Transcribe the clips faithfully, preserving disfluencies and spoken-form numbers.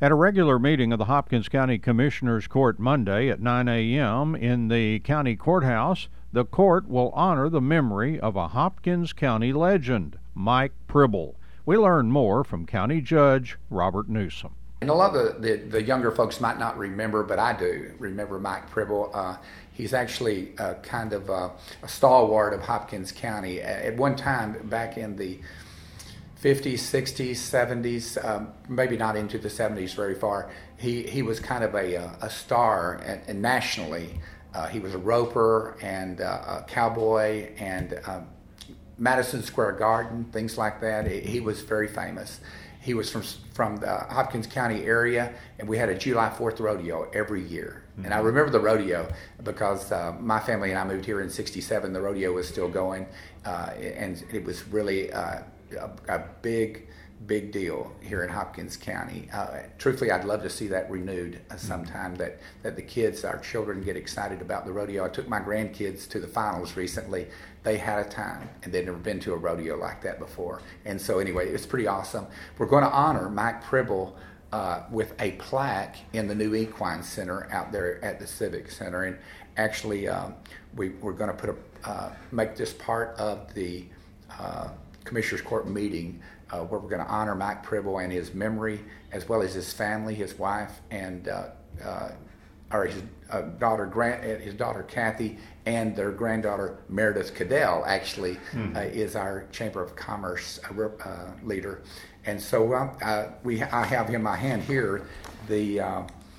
At a regular meeting of the Hopkins County Commissioners Court Monday at nine a.m. in the county courthouse, the court will honor the memory of a Hopkins County legend, Mike Pribble. We learn more from County Judge Robert Newsom. And a lot of the, the, the younger folks might not remember, but I do remember Mike Pribble. Uh, he's actually uh, kind of uh, a stalwart of Hopkins County. At one time, back in the fifties, sixties, seventies, um, maybe not into the seventies very far, he, he was kind of a, a star and, and nationally. Uh, he was a roper and uh, a cowboy and um, Madison Square Garden, things like that. He, he was very famous. He was from from the Hopkins County area, and we had a July fourth rodeo every year. Mm-hmm. And I remember the rodeo because uh, my family and I moved here in sixty-seven. The rodeo was still going, uh, and it was really uh, a, a big, big deal here in Hopkins County. Uh, truthfully, I'd love to see that renewed uh, sometime, that, that the kids, our children, get excited about the rodeo. I took my grandkids to the finals recently. They had a time, and they'd never been to a rodeo like that before. And so anyway, it's pretty awesome. We're going to honor Mike Pribble uh, with a plaque in the new Equine Center out there at the Civic Center. And actually, um, we, we're going to put a, uh, make this part of the uh, Commissioners Court meeting uh, where we're going to honor Mike Pribble and his memory, as well as his family, his wife, and uh, uh, or his uh, daughter, Grant, his daughter Kathy, and their granddaughter Meredith Cadell. Actually, mm-hmm. uh, is our Chamber of Commerce uh, uh, leader, and so uh, we I have in my hand here the uh,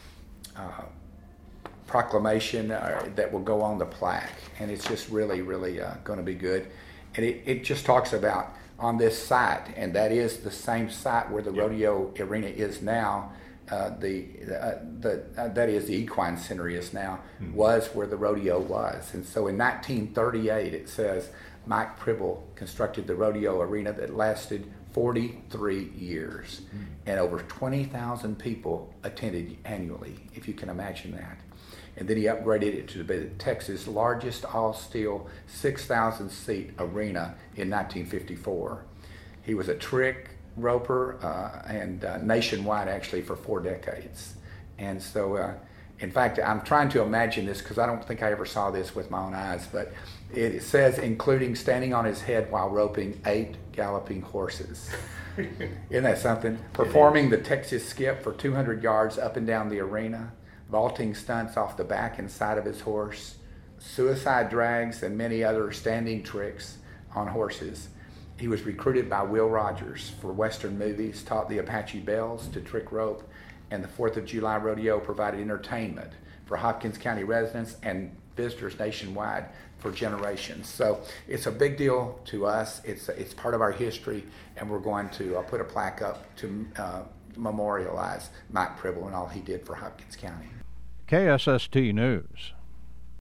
uh, proclamation uh, that will go on the plaque, and it's just really, really uh, going to be good. And it, it just talks about on this site, and that is the same site where the yep. rodeo arena is now. Uh, the uh, the uh, that is the Equine Center is now, mm-hmm. was where the rodeo was. And so in nineteen thirty-eight, it says Mike Pribble constructed the rodeo arena that lasted forty-three years, mm-hmm. and over twenty thousand people attended annually, if you can imagine that. And then he upgraded it to be Texas' largest all-steel six thousand seat arena in nineteen fifty-four. He was a trick roper uh, and uh, nationwide actually for four decades. And so, uh, in fact, I'm trying to imagine this because I don't think I ever saw this with my own eyes, but it says including standing on his head while roping eight galloping horses. Isn't that something? Performing the Texas skip for two hundred yards up and down the arena, vaulting stunts off the back and side of his horse, suicide drags, and many other standing tricks on horses. He was recruited by Will Rogers for Western movies, taught the Apache Bells to trick rope, and the fourth of July Rodeo provided entertainment for Hopkins County residents and visitors nationwide for generations. So it's a big deal to us. It's it's part of our history, and we're going to uh, put a plaque up to uh, memorialize Mike Pribble and all he did for Hopkins County. K S S T News.